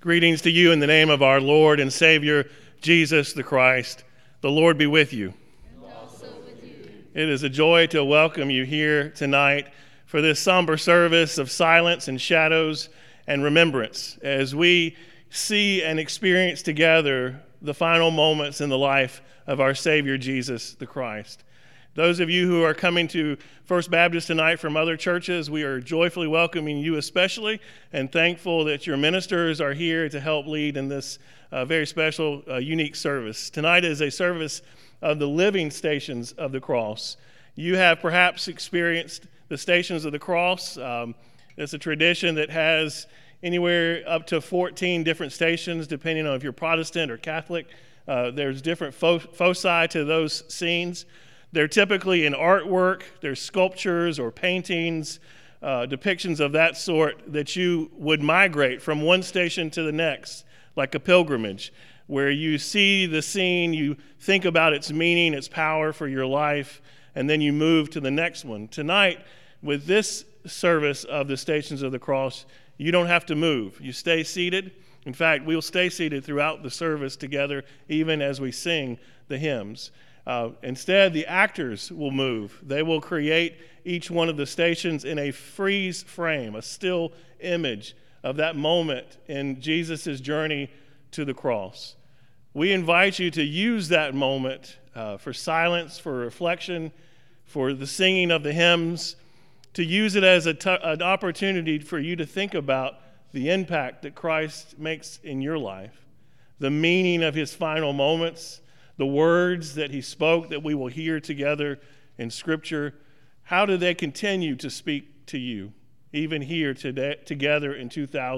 Greetings to you in the name of our Lord and Savior, Jesus the Christ. The Lord be with you. And also with you. It is a joy to welcome you here tonight for this somber service of silence and shadows and remembrance as we see and experience together the final moments in the life of our Savior, Jesus the Christ. Those of you who are coming to First Baptist tonight from other churches, we are joyfully welcoming you especially and thankful that your ministers are here to help lead in this very special, unique service. Tonight is a service of the living stations of the cross. You have perhaps experienced the stations of the cross. It's a tradition that has anywhere up to 14 different stations, depending on if you're Protestant or Catholic. There's different foci to those scenes. They're typically in artwork, there's sculptures or paintings, depictions of that sort that you would migrate from one station to the next, like a pilgrimage, where you see the scene, you think about its meaning, its power for your life, and then you move to the next one. Tonight, with this service of the Stations of the Cross, you don't have to move. You stay seated. In fact, we'll stay seated throughout the service together, even as we sing the hymns. Instead, the actors will move. They will create each one of the stations in a freeze frame, a still image of that moment in Jesus' journey to the cross. We invite you to use that moment for silence, for reflection, for the singing of the hymns, to use it as an opportunity for you to think about the impact that Christ makes in your life, the meaning of his final moments, the words that he spoke that we will hear together in Scripture. How do they continue to speak to you, even here today, together in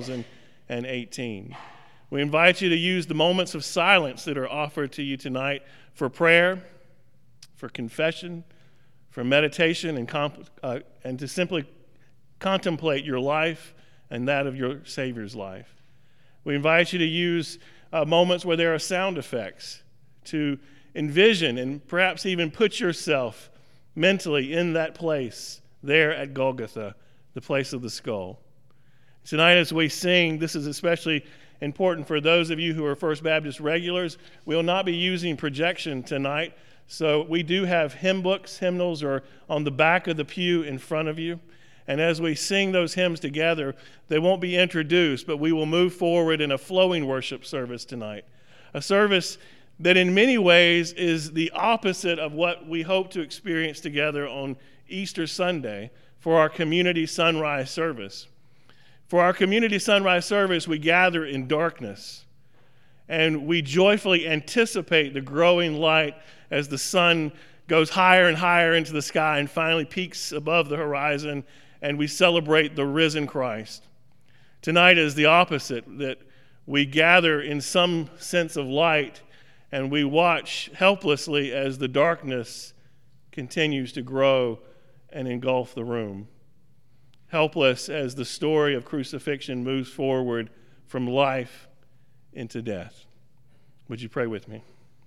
2018? We invite you to use the moments of silence that are offered to you tonight for prayer, for confession, for meditation, and to simply contemplate your life and that of your Savior's life. We invite you to use moments where there are sound effects, to envision and perhaps even put yourself mentally in that place there at Golgotha, the place of the skull. Tonight as we sing, this is especially important for those of you who are First Baptist regulars. We will not be using projection tonight, so we do have hymn books. Hymnals are on the back of the pew in front of you. And as we sing those hymns together, they won't be introduced, but we will move forward in a flowing worship service tonight, a service that in many ways is the opposite of what we hope to experience together on Easter Sunday for our community sunrise service. For our community sunrise service, we gather in darkness, and we joyfully anticipate the growing light as the sun goes higher and higher into the sky and finally peaks above the horizon, and we celebrate the risen Christ. Tonight is the opposite, that we gather in some sense of light, and we watch helplessly as the darkness continues to grow and engulf the room. Helpless as the story of crucifixion moves forward from life into death. Would you pray with me?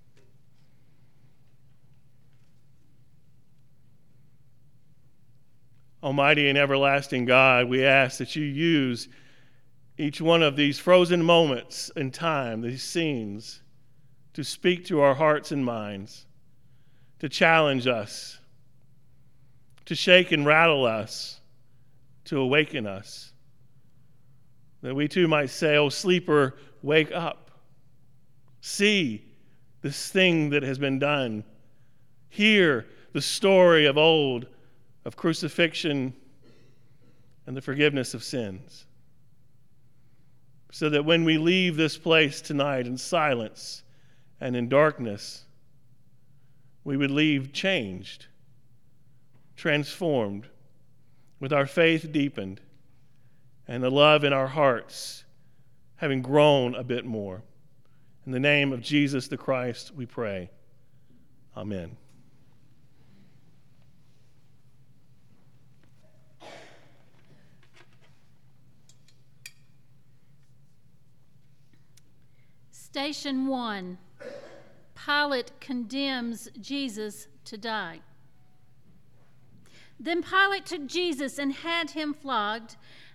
Almighty and everlasting God, we ask that you use each one of these frozen moments in time, these scenes, to speak to our hearts and minds, to challenge us, to shake and rattle us, to awaken us, that we too might say, "Oh, sleeper, wake up. See this thing that has been done. Hear the story of old, of crucifixion and the forgiveness of sins." So that when we leave this place tonight in silence and in darkness, we would leave changed, transformed, with our faith deepened, and the love in our hearts having grown a bit more. In the name of Jesus the Christ, we pray. Amen. Station 1. Pilate condemns Jesus to die. Then Pilate took Jesus and had him flogged,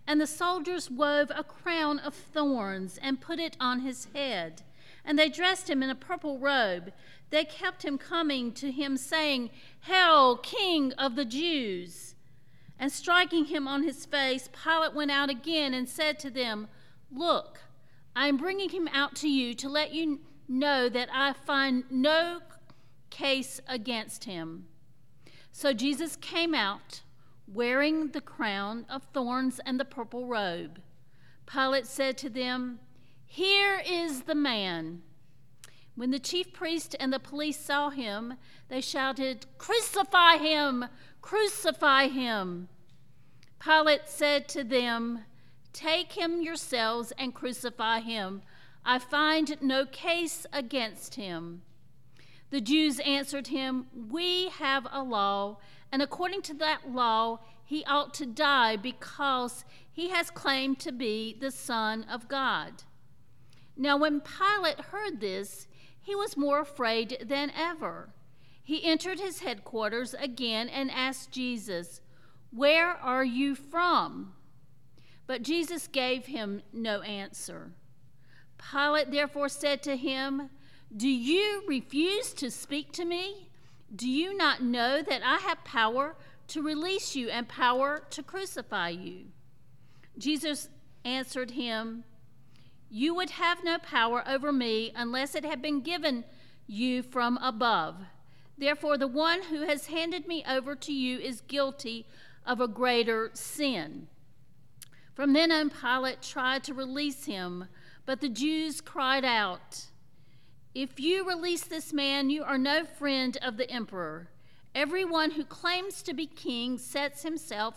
And the soldiers wove a crown of thorns and put it on his head. And they dressed him in a purple robe. They kept him coming to him, saying, "Hail, King of the Jews!" And striking him on his face, Pilate went out again and said to them, "Look, I am bringing him out to you to let you know that I find no case against him." So Jesus came out, wearing the crown of thorns and the purple robe. Pilate said to them, "Here is the man." When the chief priest and the police saw him, they shouted, "Crucify him! Crucify him!" Pilate said to them, "Take him yourselves and crucify him. I find no case against him." The Jews answered him, "We have a law, and according to that law, he ought to die because he has claimed to be the Son of God." Now when Pilate heard this, he was more afraid than ever. He entered his headquarters again and asked Jesus, "Where are you from?" But Jesus gave him no answer. Pilate therefore said to him, "Do you refuse to speak to me? Do you not know that I have power to release you and power to crucify you?" Jesus answered him, "You would have no power over me unless it had been given you from above. Therefore, the one who has handed me over to you is guilty of a greater sin." From then on, Pilate tried to release him, but the Jews cried out, "If you release this man, you are no friend of the emperor. Everyone who claims to be king sets himself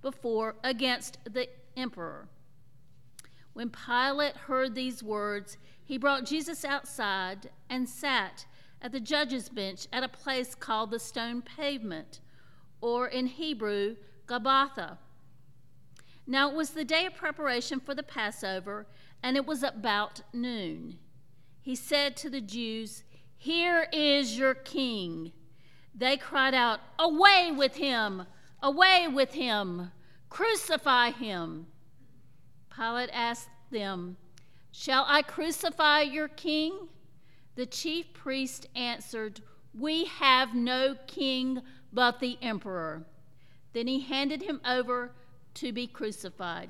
against the emperor." When Pilate heard these words, he brought Jesus outside and sat at the judge's bench at a place called the Stone Pavement, or in Hebrew, Gabbatha. Now it was the day of preparation for the Passover, and it was about noon. He said to the Jews, "Here is your king." They cried out, "Away with him! Away with him! Crucify him!" Pilate asked them, "Shall I crucify your king?" The chief priest answered, "We have no king but the emperor." Then he handed him over to be crucified.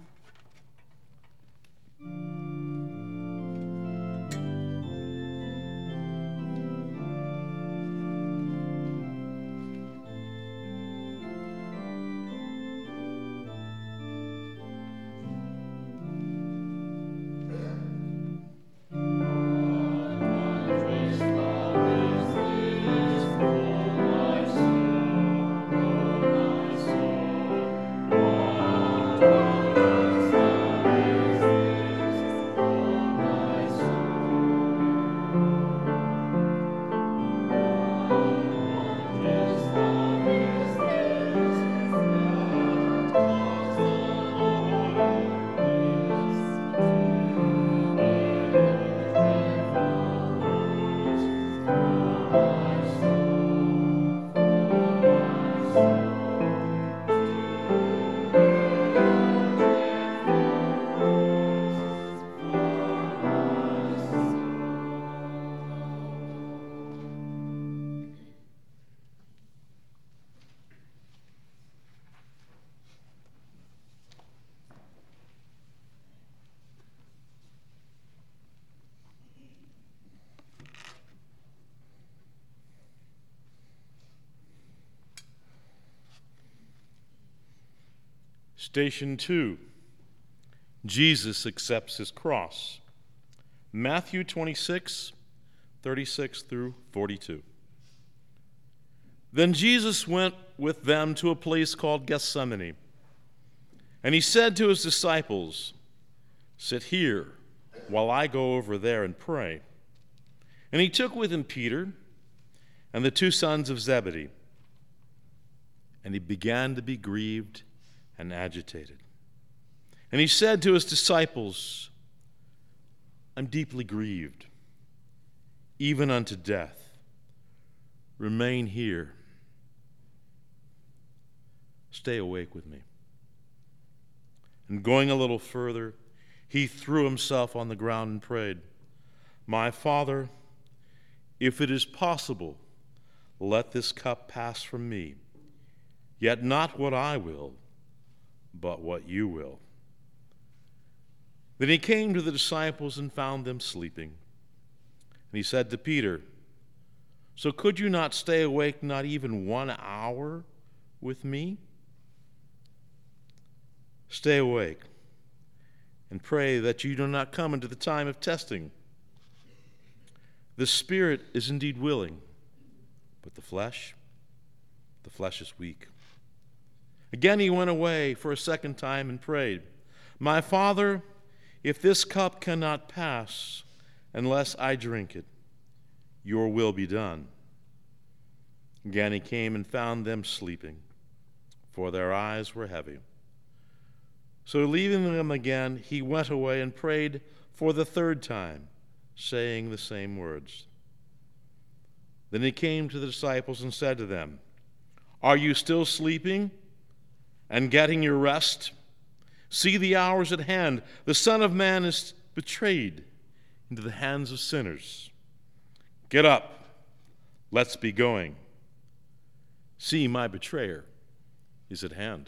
Station 2, Jesus accepts his cross. Matthew 26, 36 through 42. Then Jesus went with them to a place called Gethsemane, and he said to his disciples, "Sit here while I go over there and pray." And he took with him Peter and the two sons of Zebedee, and he began to be grieved and agitated. And he said to his disciples, "I'm deeply grieved, even unto death. Remain here. Stay awake with me." And going a little further, he threw himself on the ground and prayed, "My Father, if it is possible, let this cup pass from me. Yet not what I will, but what you will." Then he came to the disciples and found them sleeping. And he said to Peter, "So could you not stay awake not even 1 hour with me? Stay awake and pray that you do not come into the time of testing. The spirit is indeed willing, but the flesh is weak." Again he went away for a second time and prayed, "My Father, if this cup cannot pass unless I drink it, your will be done." Again he came and found them sleeping, for their eyes were heavy. So leaving them again, he went away and prayed for the third time, saying the same words. Then he came to the disciples and said to them, "Are you still sleeping and getting your rest? See, the hour is at hand. The Son of Man is betrayed into the hands of sinners. Get up, let's be going. See, my betrayer is at hand."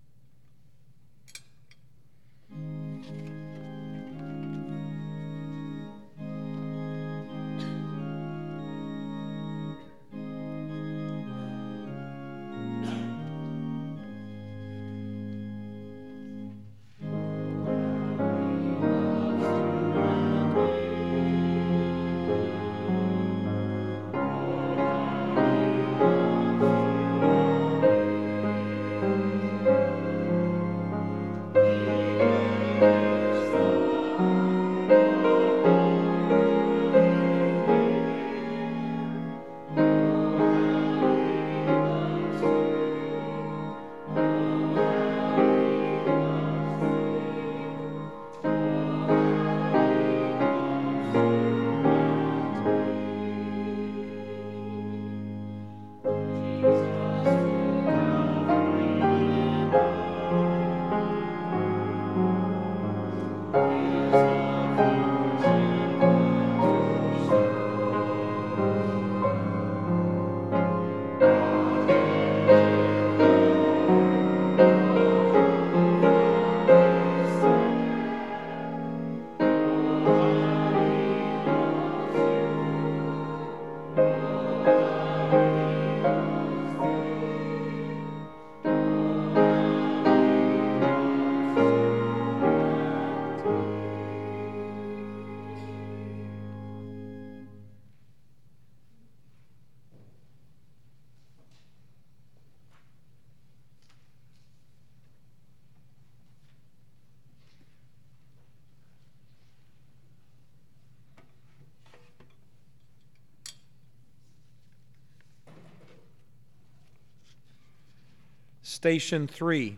Station 3.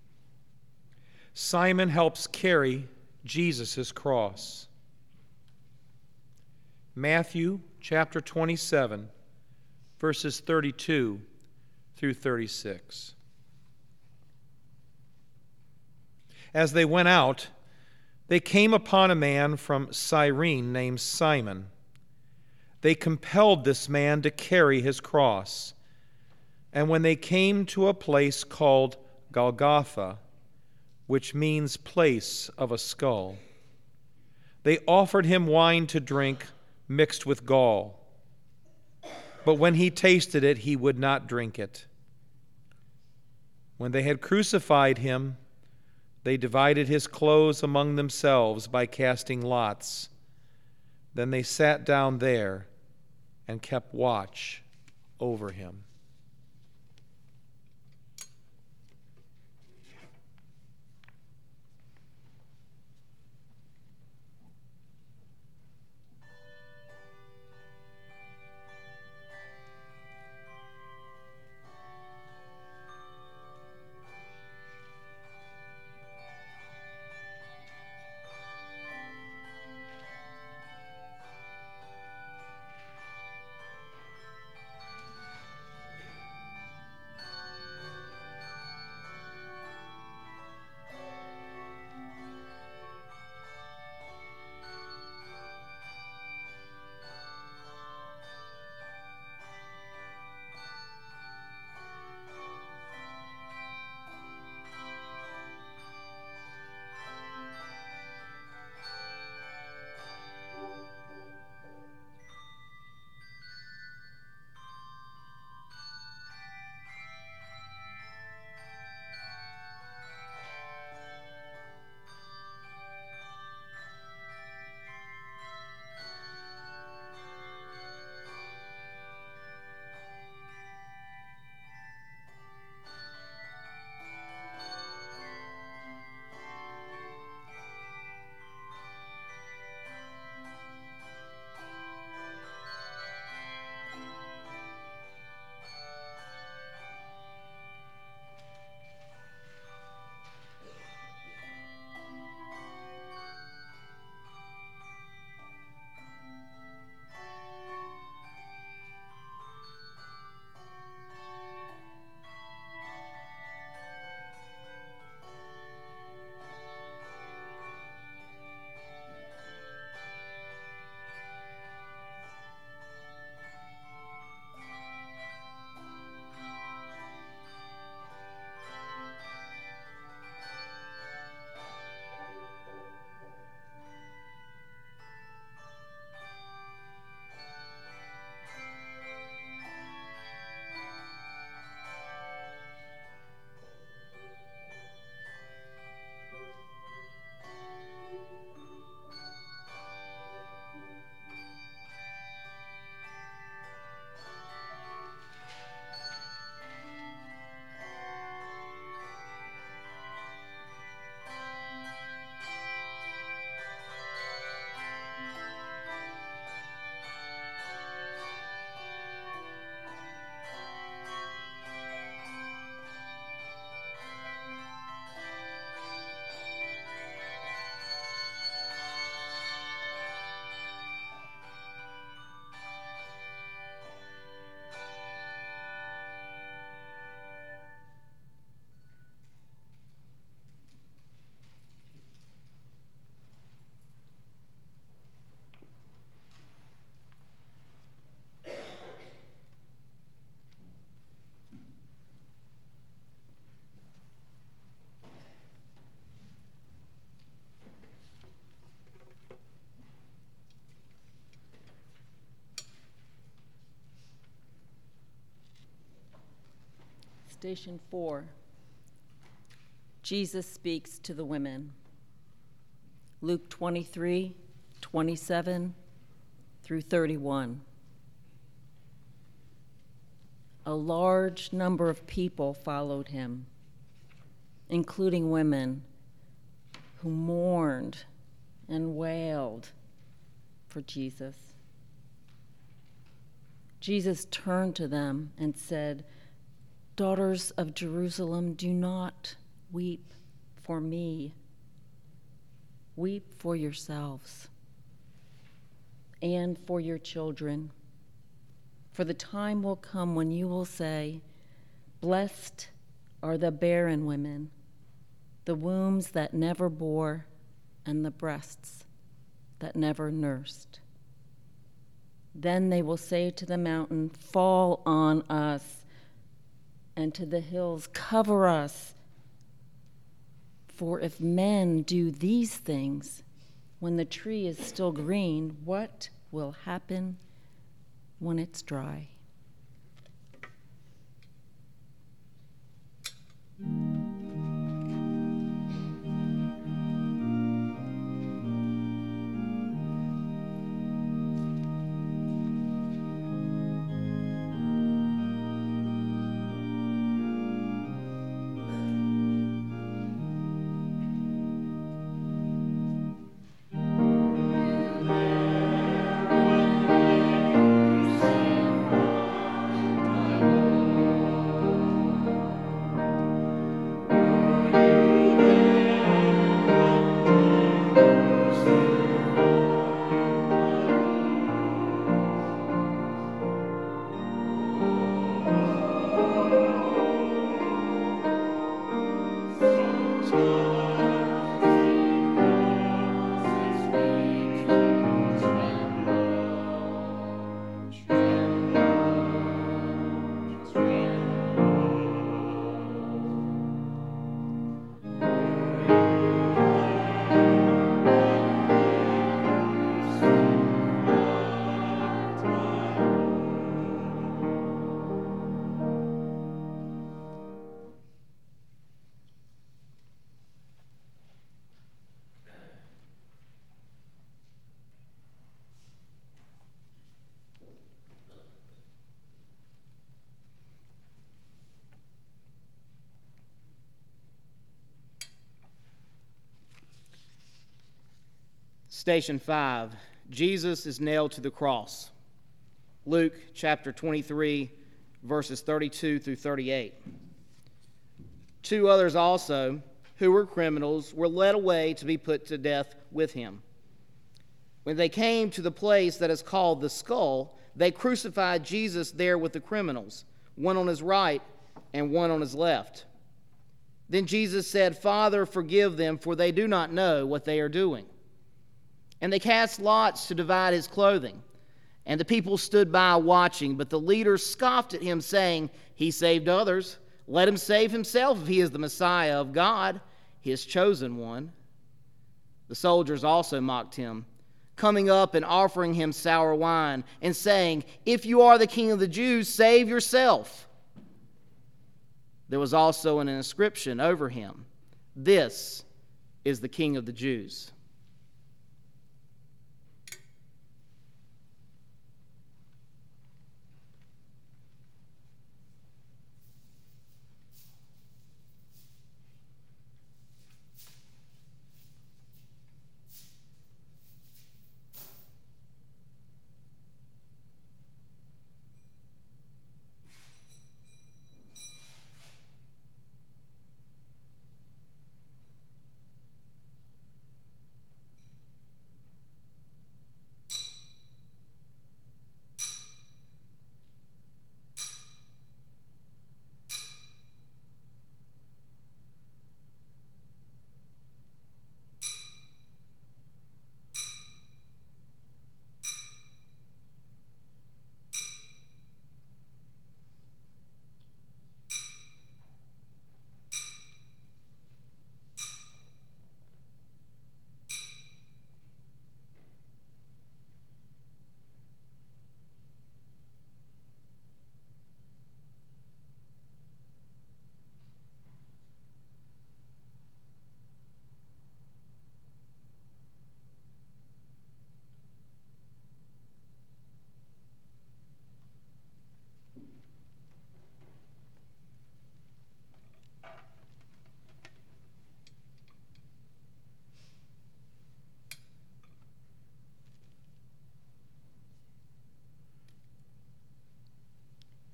Simon helps carry Jesus' cross. Matthew chapter 27, verses 32 through 36. As they went out, they came upon a man from Cyrene named Simon. They compelled this man to carry his cross. And when they came to a place called Golgotha, which means place of a skull, they offered him wine to drink mixed with gall. But when he tasted it, he would not drink it. When they had crucified him, they divided his clothes among themselves by casting lots. Then they sat down there and kept watch over him. Station 4. Jesus speaks to the women. Luke 23, 27 through 31. A large number of people followed him, including women who mourned and wailed for Jesus. Jesus turned to them and said, "Daughters of Jerusalem, do not weep for me. Weep for yourselves and for your children. For the time will come when you will say, 'Blessed are the barren women, the wombs that never bore, and the breasts that never nursed.' Then they will say to the mountain, 'Fall on us,' and to the hills, 'Cover us.' For if men do these things when the tree is still green, what will happen when it's dry?" Station 5, Jesus is nailed to the cross. Luke chapter 23, verses 32 through 38. Two others also, who were criminals, were led away to be put to death with him. When they came to the place that is called the Skull, they crucified Jesus there with the criminals, one on his right and one on his left. Then Jesus said, "Father, forgive them, for they do not know what they are doing." And they cast lots to divide his clothing. And the people stood by watching, but the leaders scoffed at him, saying, "He saved others. Let him save himself if he is the Messiah of God, his chosen one." The soldiers also mocked him, coming up and offering him sour wine, and saying, "If you are the king of the Jews, save yourself." There was also an inscription over him, "This is the King of the Jews."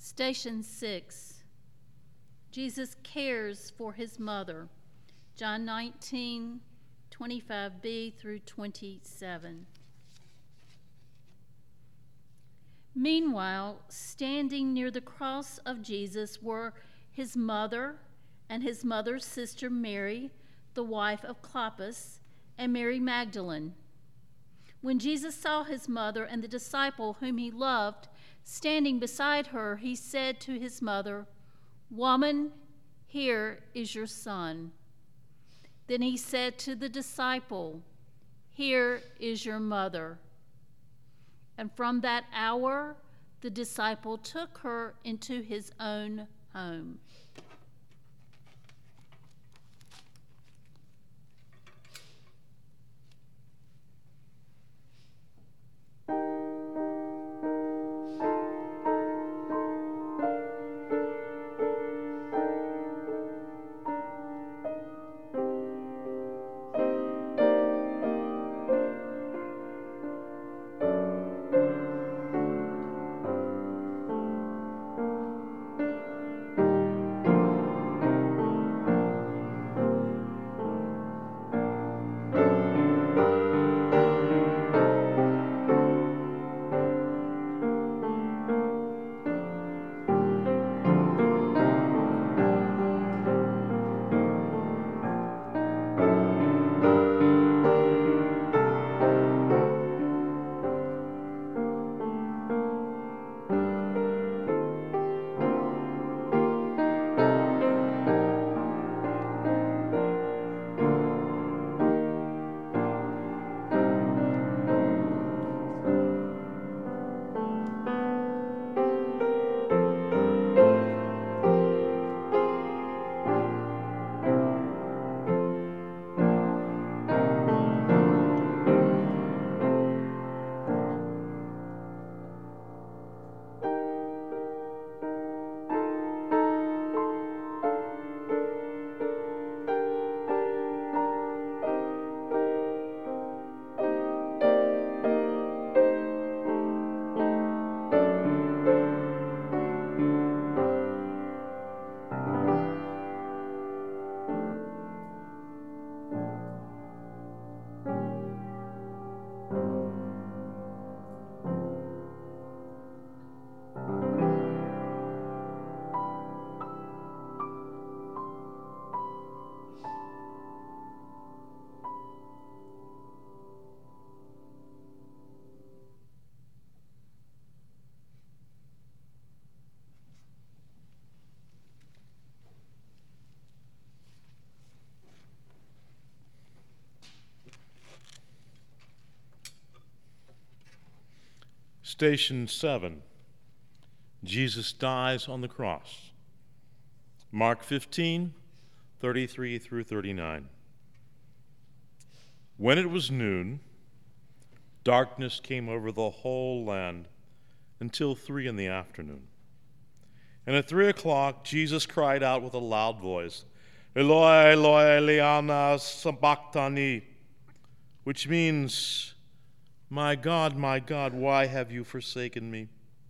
Station 6. Jesus cares for his mother. John 19, 25b through 27. Meanwhile, standing near the cross of Jesus were his mother and his mother's sister Mary, the wife of Clopas, and Mary Magdalene. When Jesus saw his mother and the disciple whom he loved standing beside her, he said to his mother, "Woman, here is your son." Then he said to the disciple, "Here is your mother." And from that hour, the disciple took her into his own home. Station 7. Jesus dies on the cross. Mark 15, 33 through 39. When it was noon, darkness came over the whole land until 3 in the afternoon. And at 3 o'clock, Jesus cried out with a loud voice, "Eloi, Eloi, lama sabachthani," which means, my God, why have you forsaken me?"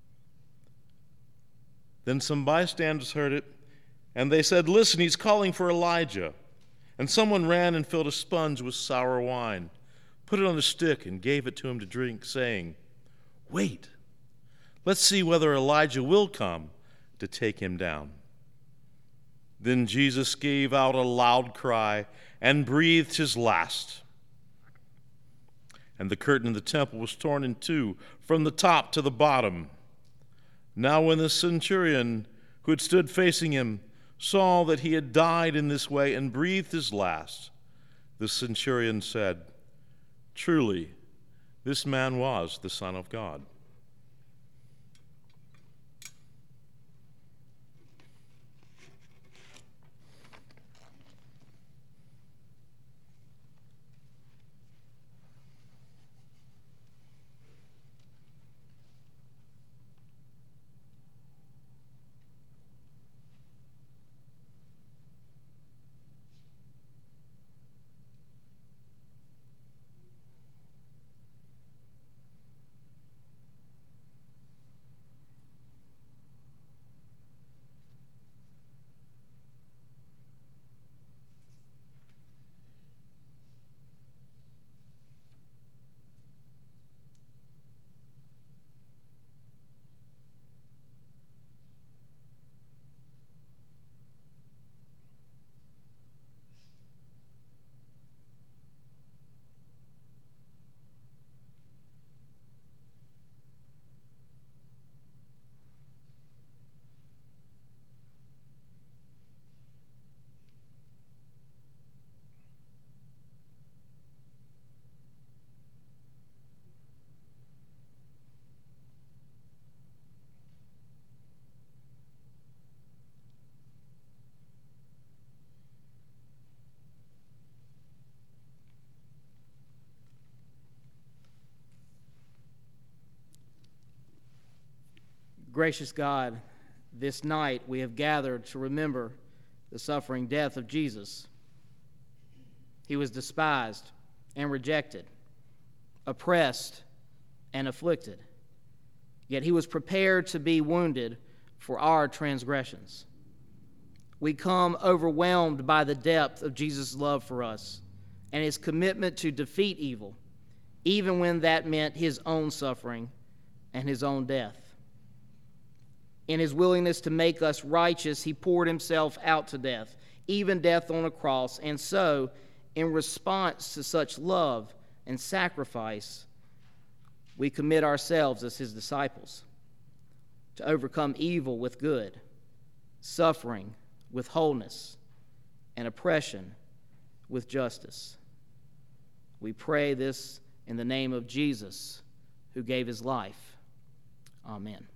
Then some bystanders heard it, and they said, "Listen, he's calling for Elijah." And someone ran and filled a sponge with sour wine, put it on a stick, and gave it to him to drink, saying, "Wait, let's see whether Elijah will come to take him down." Then Jesus gave out a loud cry and breathed his last. And the curtain of the temple was torn in two from the top to the bottom. Now when the centurion who had stood facing him saw that he had died in this way and breathed his last, the centurion said, "Truly, this man was the Son of God." Gracious God, this night we have gathered to remember the suffering death of Jesus. He was despised and rejected, oppressed and afflicted, yet he was prepared to be wounded for our transgressions. We come overwhelmed by the depth of Jesus' love for us and his commitment to defeat evil, even when that meant his own suffering and his own death. In his willingness to make us righteous, he poured himself out to death, even death on a cross. And so, in response to such love and sacrifice, we commit ourselves as his disciples to overcome evil with good, suffering with wholeness, and oppression with justice. We pray this in the name of Jesus, who gave his life. Amen.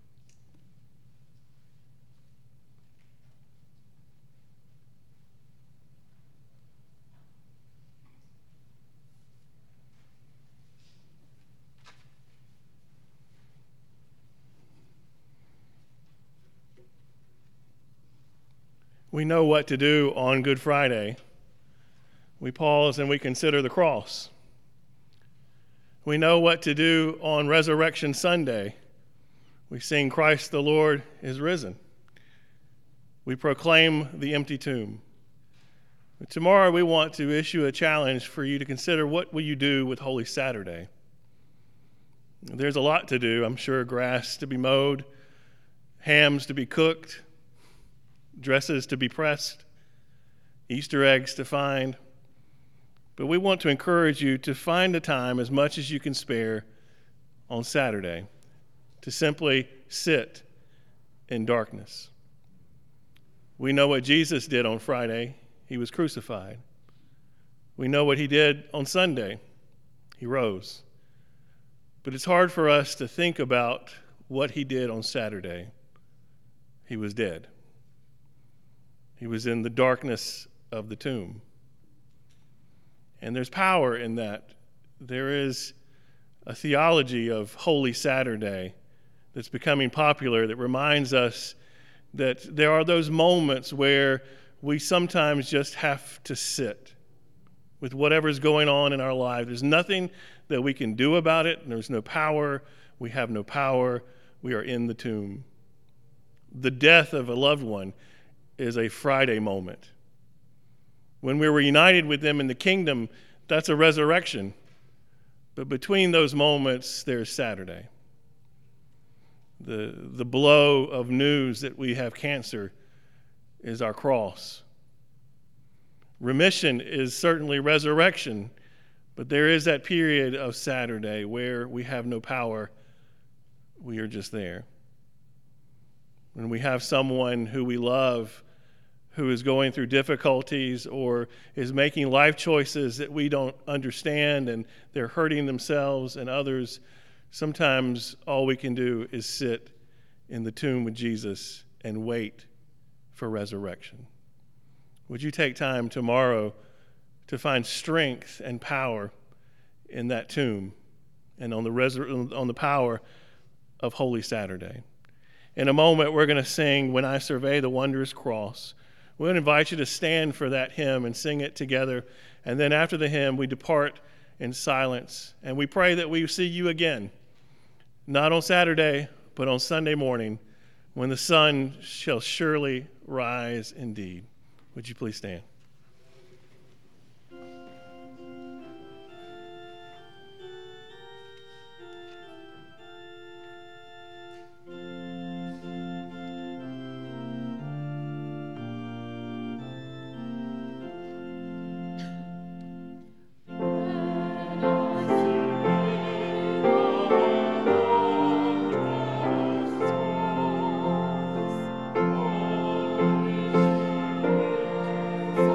We know what to do on Good Friday. We pause and we consider the cross. We know what to do on Resurrection Sunday. We sing, Christ the Lord is risen. We proclaim the empty tomb. But tomorrow we want to issue a challenge for you to consider, what will you do with Holy Saturday? There's a lot to do. I'm sure grass to be mowed, hams to be cooked, dresses to be pressed, Easter eggs to find. But we want to encourage you to find the time, as much as you can spare, on Saturday to simply sit in darkness. We know what Jesus did on Friday. He was crucified. We know what he did on Sunday. He rose. But it's hard for us to think about what he did on Saturday. He was dead. He was in the darkness of the tomb. And there's power in that. There is a theology of Holy Saturday that's becoming popular that reminds us that there are those moments where we sometimes just have to sit with whatever's going on in our life. There's nothing that we can do about it. There's no power. We have no power. We are in the tomb. The death of a loved one is a Friday moment. When we were united with them in the kingdom, that's a resurrection. But between those moments, there's Saturday. The blow of news that we have cancer is our cross. Remission is certainly resurrection, but there is that period of Saturday where we have no power. We are just there. When we have someone who we love who is going through difficulties or is making life choices that we don't understand, and they're hurting themselves and others, sometimes all we can do is sit in the tomb with Jesus and wait for resurrection. Would you take time tomorrow to find strength and power in that tomb and on the power of Holy Saturday? In a moment, we're going to sing When I Survey the Wondrous Cross. We're going to invite you to stand for that hymn and sing it together. And then after the hymn, we depart in silence. And we pray that we see you again, not on Saturday, but on Sunday morning, when the sun shall surely rise indeed. Would you please stand? Thank